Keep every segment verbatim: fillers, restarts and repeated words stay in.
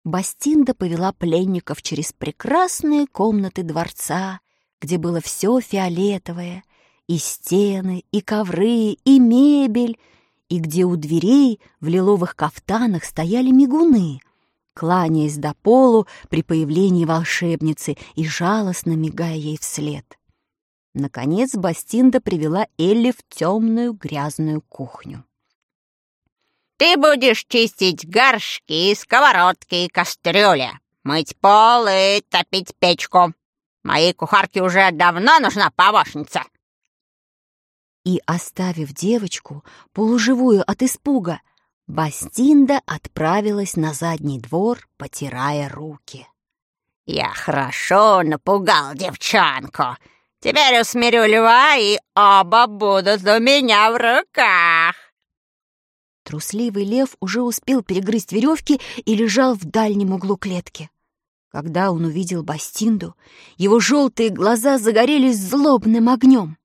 Бастинда повела пленников через прекрасные комнаты дворца, где было все фиолетовое, и стены, и ковры, и мебель, и где у дверей в лиловых кафтанах стояли мигуны, кланяясь до полу при появлении волшебницы и жалостно мигая ей вслед. Наконец Бастинда привела Элли в темную грязную кухню. «Ты будешь чистить горшки, сковородки и кастрюли, мыть пол и топить печку. Моей кухарке уже давно нужна помощница». И, оставив девочку, полуживую от испуга, Бастинда отправилась на задний двор, потирая руки. «Я хорошо напугал девчонку. Теперь усмирю льва, и оба будут у меня в руках». Трусливый лев уже успел перегрызть веревки и лежал в дальнем углу клетки. Когда он увидел Бастинду, его желтые глаза загорелись злобным огнем.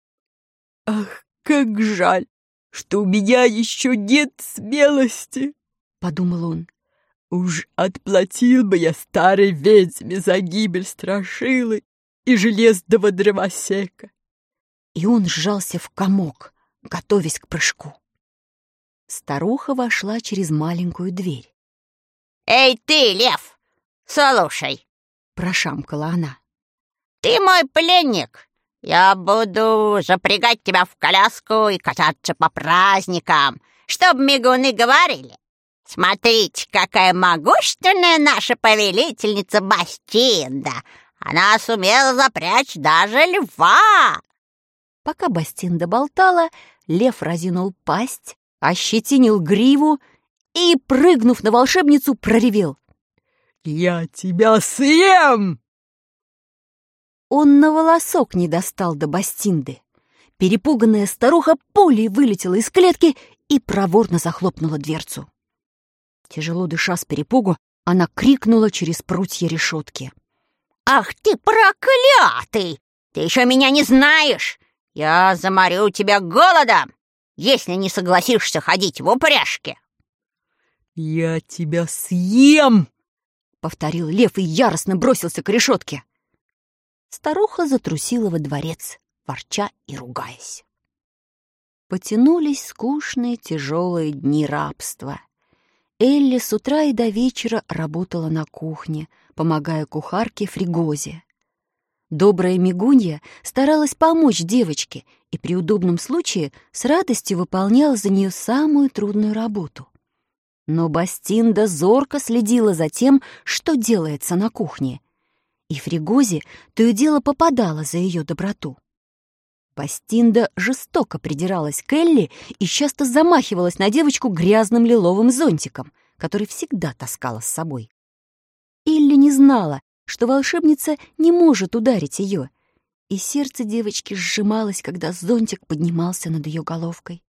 «Ах, как жаль, что у меня еще нет смелости!» — подумал он. «Уж отплатил бы я старой ведьме за гибель Страшилы и железного дровосека!» И он сжался в комок, готовясь к прыжку. Старуха вошла через маленькую дверь. «Эй, ты, лев, слушай!» — прошамкала она. «Ты мой пленник. Я буду запрягать тебя в коляску и кататься по праздникам, чтобы мигуны говорили: смотрите, какая могущественная наша повелительница Бастинда! Она сумела запрячь даже льва!» Пока Бастинда болтала, лев разинул пасть, ощетинил гриву и, прыгнув на волшебницу, проревел: «Я тебя съем!» Он на волосок не достал до Бастинды. Перепуганная старуха пулей вылетела из клетки и проворно захлопнула дверцу. Тяжело дыша с перепугу, она крикнула через прутья решетки: «Ах ты проклятый! Ты еще меня не знаешь! Я заморю тебя голодом, если не согласишься ходить в упряжке!» «Я тебя съем!» — повторил лев и яростно бросился к решетке. Старуха затрусила во дворец, ворча и ругаясь. Потянулись скучные тяжелые дни рабства. Элли с утра и до вечера работала на кухне, помогая кухарке Фригозе. Добрая Мигунья старалась помочь девочке и при удобном случае с радостью выполняла за нее самую трудную работу. Но Бастинда зорко следила за тем, что делается на кухне, и Фригозе то и дело попадала за ее доброту. Бастинда жестоко придиралась к Элли и часто замахивалась на девочку грязным лиловым зонтиком, который всегда таскала с собой. Элли не знала, что волшебница не может ударить ее, и сердце девочки сжималось, когда зонтик поднимался над ее головкой.